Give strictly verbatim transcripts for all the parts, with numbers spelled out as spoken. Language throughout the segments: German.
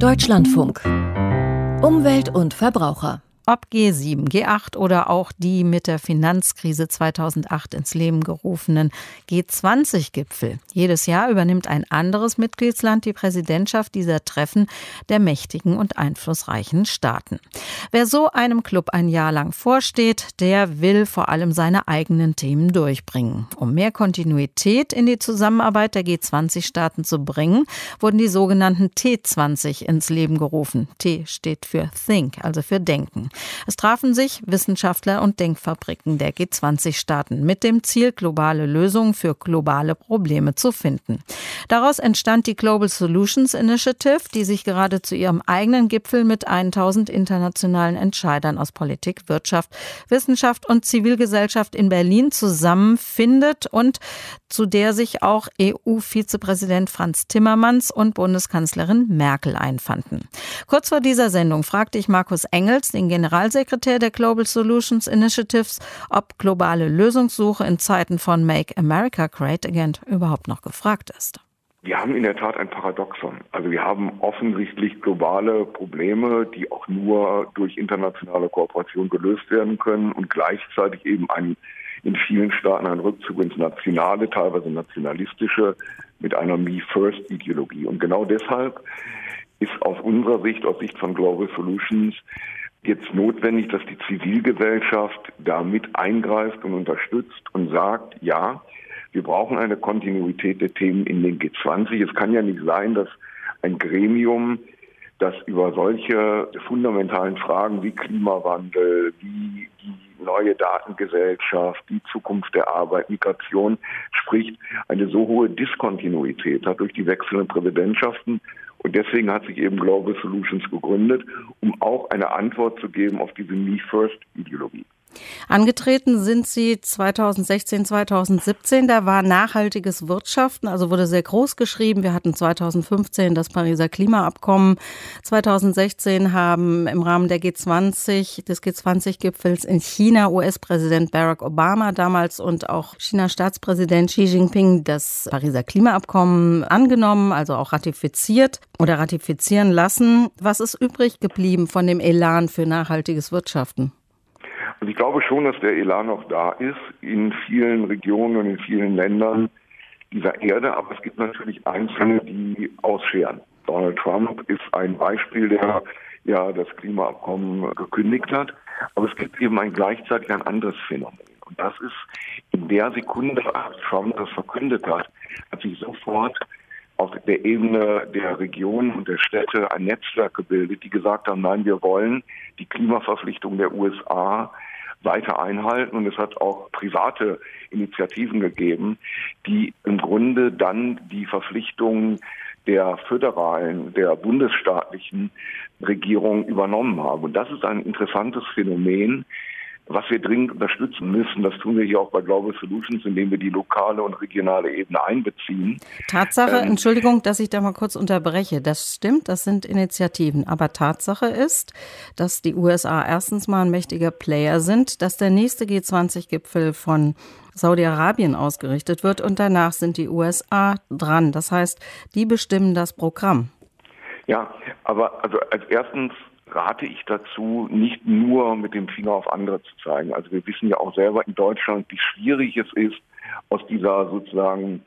Deutschlandfunk. Umwelt und Verbraucher. Ob G sieben, G acht oder auch die mit der Finanzkrise zweitausendacht ins Leben gerufenen G zwanzig Gipfel. Jedes Jahr übernimmt ein anderes Mitgliedsland die Präsidentschaft dieser Treffen der mächtigen und einflussreichen Staaten. Wer so einem Club ein Jahr lang vorsteht, der will vor allem seine eigenen Themen durchbringen. Um mehr Kontinuität in die Zusammenarbeit der G zwanzig Staaten zu bringen, wurden die sogenannten T zwanzig ins Leben gerufen. T steht für Think, also für Denken. Es trafen sich Wissenschaftler und Denkfabriken der G zwanzig Staaten mit dem Ziel, globale Lösungen für globale Probleme zu finden. Daraus entstand die Global Solutions Initiative, die sich gerade zu ihrem eigenen Gipfel mit tausend internationalen Entscheidern aus Politik, Wirtschaft, Wissenschaft und Zivilgesellschaft in Berlin zusammenfindet und zu der sich auch E U-Vizepräsident Frans Timmermans und Bundeskanzlerin Merkel einfanden. Kurz vor dieser Sendung fragte ich Markus Engels, den Generalsekretär der Global Solutions Initiatives, ob globale Lösungssuche in Zeiten von Make America Great Again überhaupt noch gefragt ist. Wir haben in der Tat ein Paradoxon. Also wir haben offensichtlich globale Probleme, die auch nur durch internationale Kooperation gelöst werden können und gleichzeitig eben ein, in vielen Staaten ein Rückzug ins Nationale, teilweise nationalistische, mit einer Me-First-Ideologie. Und genau deshalb ist aus unserer Sicht, aus Sicht von Global Solutions, jetzt notwendig, dass die Zivilgesellschaft da mit eingreift und unterstützt und sagt, ja, wir brauchen eine Kontinuität der Themen in den G zwanzig. Es kann ja nicht sein, dass ein Gremium, das über solche fundamentalen Fragen wie Klimawandel, wie die neue Datengesellschaft, die Zukunft der Arbeit, Migration spricht, eine so hohe Diskontinuität hat durch die wechselnden Präsidentschaften. Und deswegen hat sich eben Global Solutions gegründet, um auch eine Antwort zu geben auf diese Me-First-Ideologie. Angetreten sind Sie zweitausendsechzehn, zweitausendsiebzehn. Da war nachhaltiges Wirtschaften, also wurde sehr groß geschrieben. Wir hatten zweitausendfünfzehn das Pariser Klimaabkommen. zweitausendsechzehn haben im Rahmen der G zwanzig, des G zwanzig Gipfels in China U S-Präsident Barack Obama damals und auch China-Staatspräsident Xi Jinping das Pariser Klimaabkommen angenommen, also auch ratifiziert oder ratifizieren lassen. Was ist übrig geblieben von dem Elan für nachhaltiges Wirtschaften? Und ich glaube schon, dass der Elan noch da ist in vielen Regionen und in vielen Ländern dieser Erde. Aber es gibt natürlich Einzelne, die ausscheren. Donald Trump ist ein Beispiel, der ja das Klimaabkommen gekündigt hat. Aber es gibt eben ein gleichzeitig ein anderes Phänomen. Und das ist in der Sekunde, als Trump das verkündet hat, hat sich sofort auf der Ebene der Regionen und der Städte ein Netzwerk gebildet, die gesagt haben, nein, wir wollen die Klimaverpflichtung der U S A weiter einhalten. Und es hat auch private Initiativen gegeben, die im Grunde dann die Verpflichtungen der föderalen, der bundesstaatlichen Regierung übernommen haben. Und das ist ein interessantes Phänomen, was wir dringend unterstützen müssen. Das tun wir hier auch bei Global Solutions, indem wir die lokale und regionale Ebene einbeziehen. Tatsache, ähm, Entschuldigung, dass ich da mal kurz unterbreche. Das stimmt, das sind Initiativen. Aber Tatsache ist, dass die U S A erstens mal ein mächtiger Player sind, dass der nächste G zwanzig Gipfel von Saudi-Arabien ausgerichtet wird und danach sind die U S A dran. Das heißt, die bestimmen das Programm. Ja, aber also als erstens rate ich dazu, nicht nur mit dem Finger auf andere zu zeigen. Also wir wissen ja auch selber in Deutschland, wie schwierig es ist, aus dieser sozusagen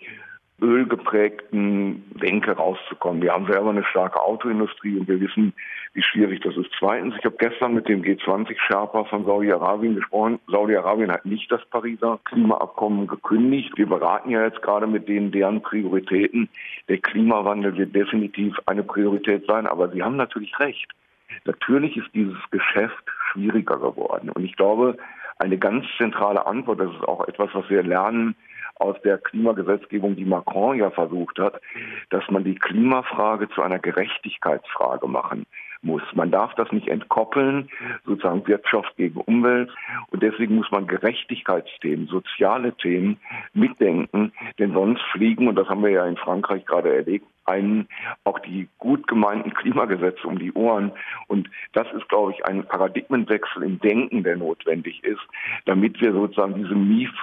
ölgeprägten Denke rauszukommen. Wir haben selber eine starke Autoindustrie und wir wissen, wie schwierig das ist. Zweitens, ich habe gestern mit dem G zwanzig-Sherpa von Saudi-Arabien gesprochen. Saudi-Arabien hat nicht das Pariser Klimaabkommen gekündigt. Wir beraten ja jetzt gerade mit denen deren Prioritäten. Der Klimawandel wird definitiv eine Priorität sein, aber sie haben natürlich recht. Natürlich ist dieses Geschäft schwieriger geworden. Und ich glaube, eine ganz zentrale Antwort, das ist auch etwas, was wir lernen aus der Klimagesetzgebung, die Macron ja versucht hat, dass man die Klimafrage zu einer Gerechtigkeitsfrage machen muss. Man darf das nicht entkoppeln, sozusagen Wirtschaft gegen Umwelt. Und deswegen muss man Gerechtigkeitsthemen, soziale Themen mitdenken, denn sonst fliegen, und das haben wir ja in Frankreich gerade erlebt, einen auch die gut gemeinten Klimagesetze um die Ohren. Und das ist, glaube ich, ein Paradigmenwechsel im Denken, der notwendig ist, damit wir sozusagen diese Me-First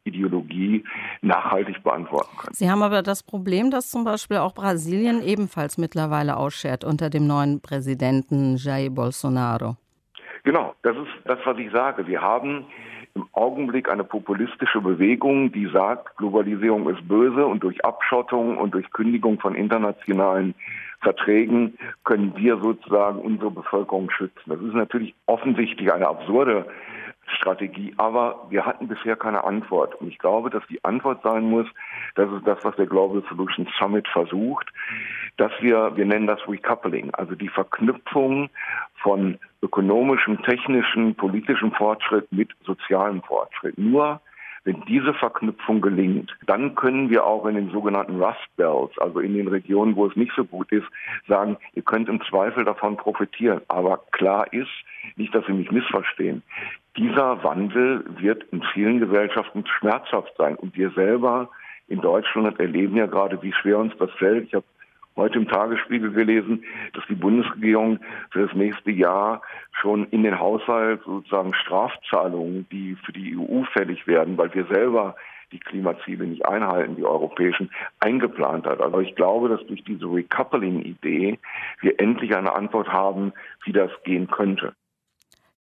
Ideologie nachhaltig beantworten können. Sie haben aber das Problem, dass zum Beispiel auch Brasilien ebenfalls mittlerweile ausschert unter dem neuen Präsidenten Jair Bolsonaro. Genau, das ist das, was ich sage. Wir haben im Augenblick eine populistische Bewegung, die sagt, Globalisierung ist böse und durch Abschottung und durch Kündigung von internationalen Verträgen können wir sozusagen unsere Bevölkerung schützen. Das ist natürlich offensichtlich eine absurde Strategie, aber wir hatten bisher keine Antwort. Und ich glaube, dass die Antwort sein muss, das ist das, was der Global Solutions Summit versucht, dass wir, wir nennen das Recoupling, also die Verknüpfung von ökonomischem, technischem, politischem Fortschritt mit sozialem Fortschritt. Nur wenn diese Verknüpfung gelingt, dann können wir auch in den sogenannten Rust Belts, also in den Regionen, wo es nicht so gut ist, sagen, ihr könnt im Zweifel davon profitieren. Aber klar ist, nicht, dass Sie mich missverstehen, dieser Wandel wird in vielen Gesellschaften schmerzhaft sein. Und wir selber in Deutschland erleben ja gerade, wie schwer uns das fällt. Ich habe heute im Tagesspiegel gelesen, dass die Bundesregierung für das nächste Jahr schon in den Haushalt sozusagen Strafzahlungen, die für die E U fällig werden, weil wir selber die Klimaziele nicht einhalten, die europäischen, eingeplant hat. Also ich glaube, dass durch diese Recoupling-Idee wir endlich eine Antwort haben, wie das gehen könnte.